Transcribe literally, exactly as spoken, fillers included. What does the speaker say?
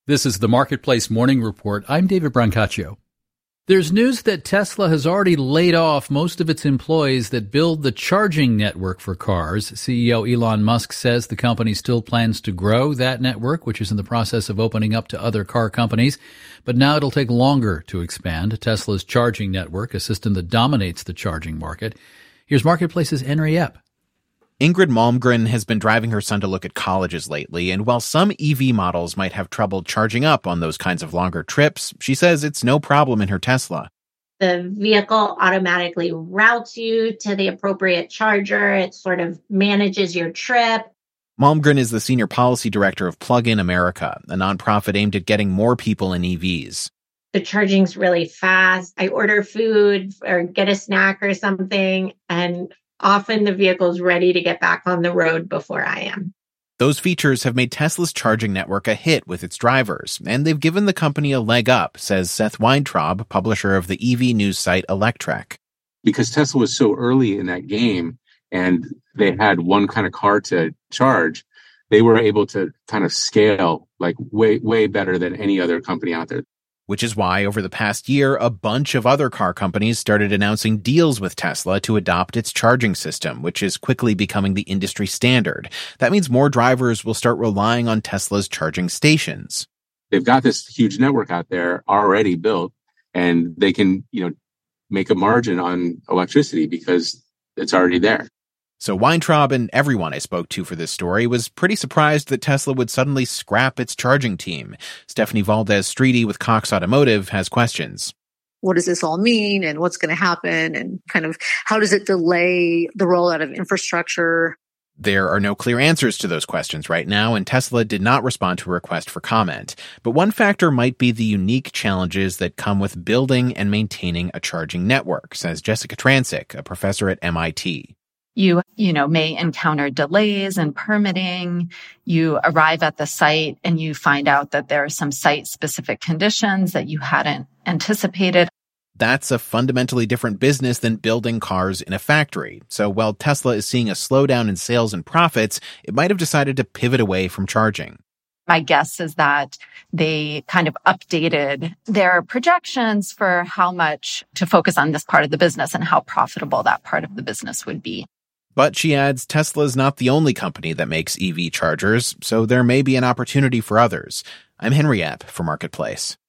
This is the Marketplace Morning Report. I'm David Brancaccio. There's news that Tesla has already laid off most of its employees that build the charging network for cars. C E O Elon Musk says the company still plans to grow that network, which is in the process of opening up to other car companies. But now it'll take longer to expand Tesla's charging network, a system that dominates the charging market. Here's Marketplace's Henry Epp. Ingrid Malmgren has been driving her son to look at colleges lately, and while some E V models might have trouble charging up on those kinds of longer trips, she says it's no problem in her Tesla. The vehicle automatically routes you to the appropriate charger. It sort of manages your trip. Malmgren is the senior policy director of Plug-in America, a nonprofit aimed at getting more people in E Vs. The charging's really fast. I order food or get a snack or something, and often the vehicle's ready to get back on the road before I am. Those features have made Tesla's charging network a hit with its drivers, and they've given the company a leg up, says Seth Weintraub, publisher of the E V news site Electrek. Because Tesla was so early in that game and they had one kind of car to charge, they were able to kind of scale like way, way better than any other company out there. Which is why, over the past year, a bunch of other car companies started announcing deals with Tesla to adopt its charging system, which is quickly becoming the industry standard. That means more drivers will start relying on Tesla's charging stations. They've got this huge network out there already built, and they can, you know, make a margin on electricity because it's already there. So Weintraub and everyone I spoke to for this story was pretty surprised that Tesla would suddenly scrap its charging team. Stephanie Valdez-Streety with Cox Automotive has questions. What does this all mean, and what's going to happen, and kind of how does it delay the rollout of infrastructure? There are no clear answers to those questions right now, and Tesla did not respond to a request for comment. But one factor might be the unique challenges that come with building and maintaining a charging network, says Jessica Transick, a professor at M I T. You, you know, may encounter delays in permitting. You arrive at the site and you find out that there are some site-specific conditions that you hadn't anticipated. That's a fundamentally different business than building cars in a factory. So while Tesla is seeing a slowdown in sales and profits, it might have decided to pivot away from charging. My guess is that they kind of updated their projections for how much to focus on this part of the business and how profitable that part of the business would be. But she adds, Tesla's not the only company that makes E V chargers, so there may be an opportunity for others. I'm Henry Epp for Marketplace.